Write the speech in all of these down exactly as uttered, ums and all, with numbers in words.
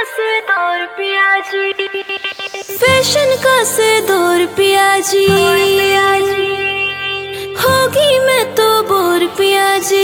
से दो रुपया जी, फैशन का से दो रुपया जी, होगी मैं तो बोर पिया जी।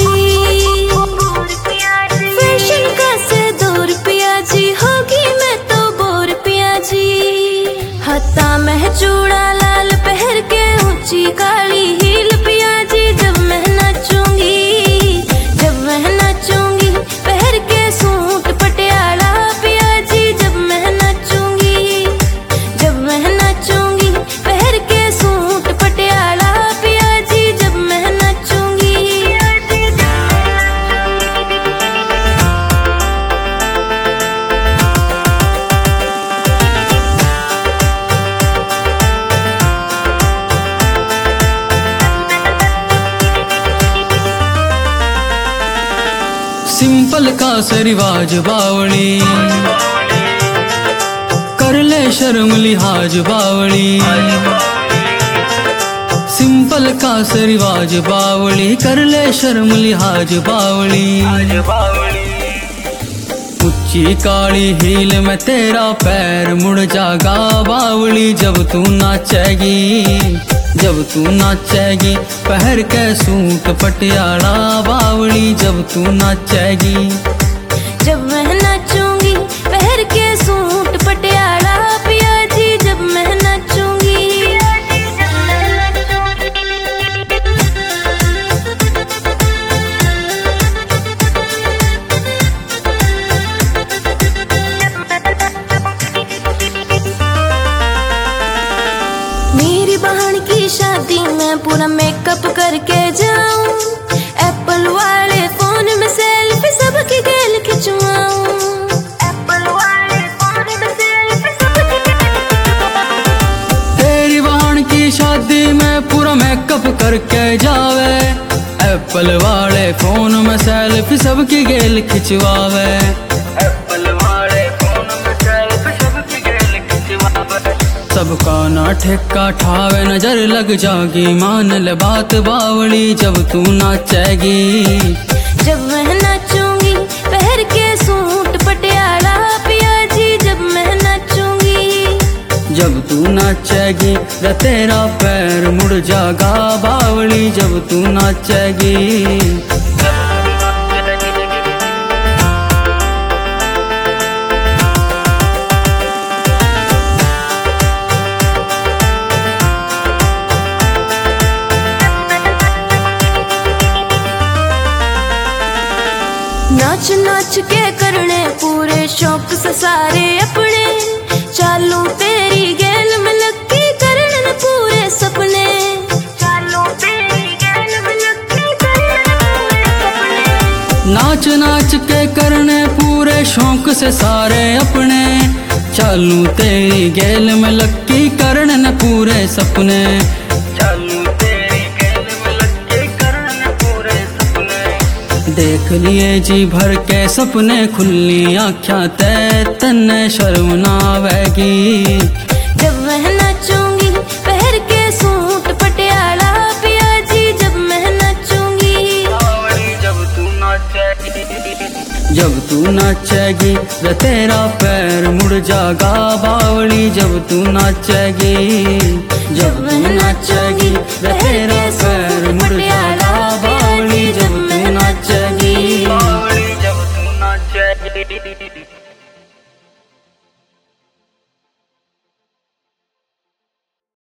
फैशन का से दो रुपया जी, होगी मैं तो बोर पिया जी। हत्ता में चूड़ा लाल पहन के ऊंची काली हील पिया जी। जब मैं नाचूंगी, जब मैं नाचूंगी पहन के सूट पटियाला पिया जी। जब मैं नाचूंगी, जब मैं नाचूंगी पहन के सूट पटियाला पिया जी। जब मैं नाचूंगी, सिंपल का से रिवाज बावली, कर ले शर्म लिहाज बावली। सिंपल का से रिवाज बावली, कर ले शर्म लिहाज बावली। ऊंची काली हील में तेरा पैर मुड़ जागा बावली। जब तू नाचेगी, जब तू नाचेगी पहर के सूट पटियाला बावली। जब तू नाचेगी, जब मैं नाचूंगी पहन के सूट पटियाला पिया जी। जब मैं नाचूंगी, मेरी बहन की शादी में पूरा मेकअप करके जाऊं। एप्पल वाले फोन में सेल्फी सबकी गैल खिंचवाऊं। एप्पल वाले फोन में सेल्फी सबकी गैल खिंचवाऊं। तेरी बहन की शादी में पूरा मेकअप करके जावे। एप्पल वाले फोन में सेल्फी सबकी गेल खिंचवावे। एप्पल वाले फोन में सेल्फी सबकी गेल खिंचवावे। सबका ना ठेका ठावे, नजर लग जागी मान ले बात बावली। जब तू नाचेगी, जब मैं नाचूंगी पहन के सूट पटियाला पिया जी। जब मैं नाचूंगी, जब तू नाचेगी रे तेरा पैर मुड़ जागा बावली। जब तू नाचेगी, नाच नाच के करने पूरे शौक से सारे अपने। चालू तेरी गैल में लक्की करने पूरे सपने। चालू तेरी गैल में लक्की करने पूरे सपने। नाच नाच के करने पूरे शौक से सारे अपने। चालू तेरी गेल में लक्की करने न पूरे सपने। चालू तेरी गेल में लक्की करने पूरे सपने। देख लिए जी भर के सपने, खुली आँख्या ते तन्ने शर्म ना आवेगी। जब मैं नाचूंगी पहन के सूट पटियाला पिया जी। जब मैं नाचूंगी, जब तू नाचेगी, जब तू नाचेगी रे तेरा पैर मुड़ जागा बावली। जब तू नाचेगी, जब तू नाचेगी रे तेरा पैर मुड़ जागा।